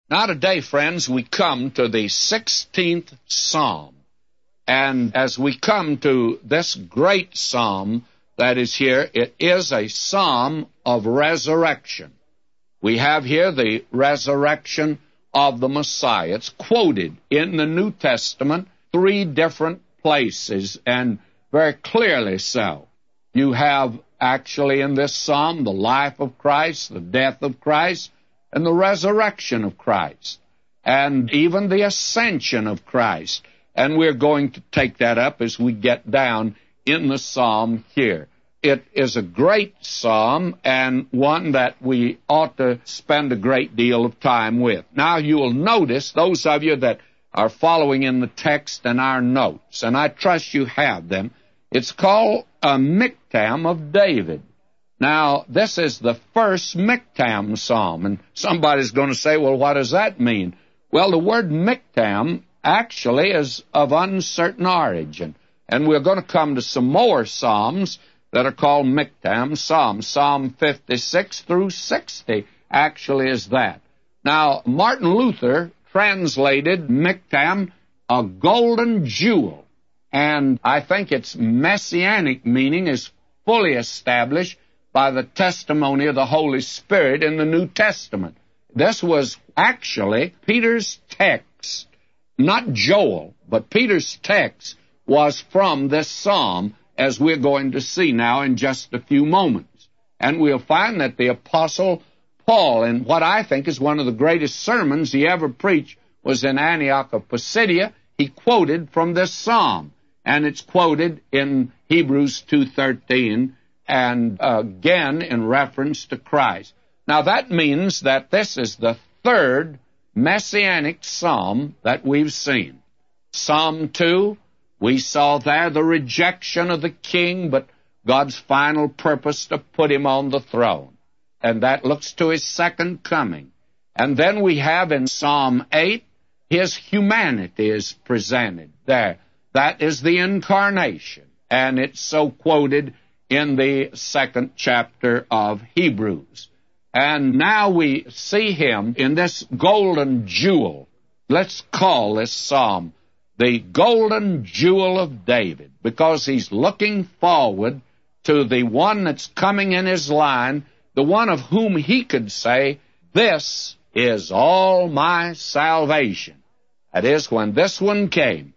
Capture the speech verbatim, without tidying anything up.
Now today, friends, we come to the sixteenth Psalm. And as we come to this great Psalm that is here, it is a Psalm of resurrection. We have here the resurrection of the Messiah. It's quoted in the New Testament three different places, and very clearly so. You have actually in this Psalm the life of Christ, the death of Christ, and the resurrection of Christ, and even the ascension of Christ. And we're going to take that up as we get down in the Psalm here. It is a great Psalm and one that we ought to spend a great deal of time with. Now you will notice, those of you that are following in the text and our notes, and I trust you have them, it's called a Miktam of David. Now, this is the first Miktam Psalm, and somebody's going to say, well, what does that mean? Well, the word Miktam actually is of uncertain origin, and we're going to come to some more Psalms that are called Miktam Psalms. Psalm fifty-six through sixty actually is that. Now, Martin Luther translated Miktam a golden jewel, and I think its messianic meaning is fully established by the testimony of the Holy Spirit in the New Testament. This was actually Peter's text, not Joel, but Peter's text was from this psalm, as we're going to see now in just a few moments. And we'll find that the Apostle Paul, in what I think is one of the greatest sermons he ever preached, was in Antioch of Pisidia. He quoted from this psalm, and it's quoted in Hebrews two thirteen, and again in reference to Christ. Now that means that this is the third messianic psalm that we've seen. Psalm two, we saw there the rejection of the king, but God's final purpose to put him on the throne. And that looks to his second coming. And then we have in Psalm eight, his humanity is presented there. That is the incarnation, and it's so quoted in the second chapter of Hebrews. And now we see him in this golden jewel. Let's call this psalm the golden jewel of David, because he's looking forward to the one that's coming in his line, the one of whom he could say, this is all my salvation. That is, when this one came,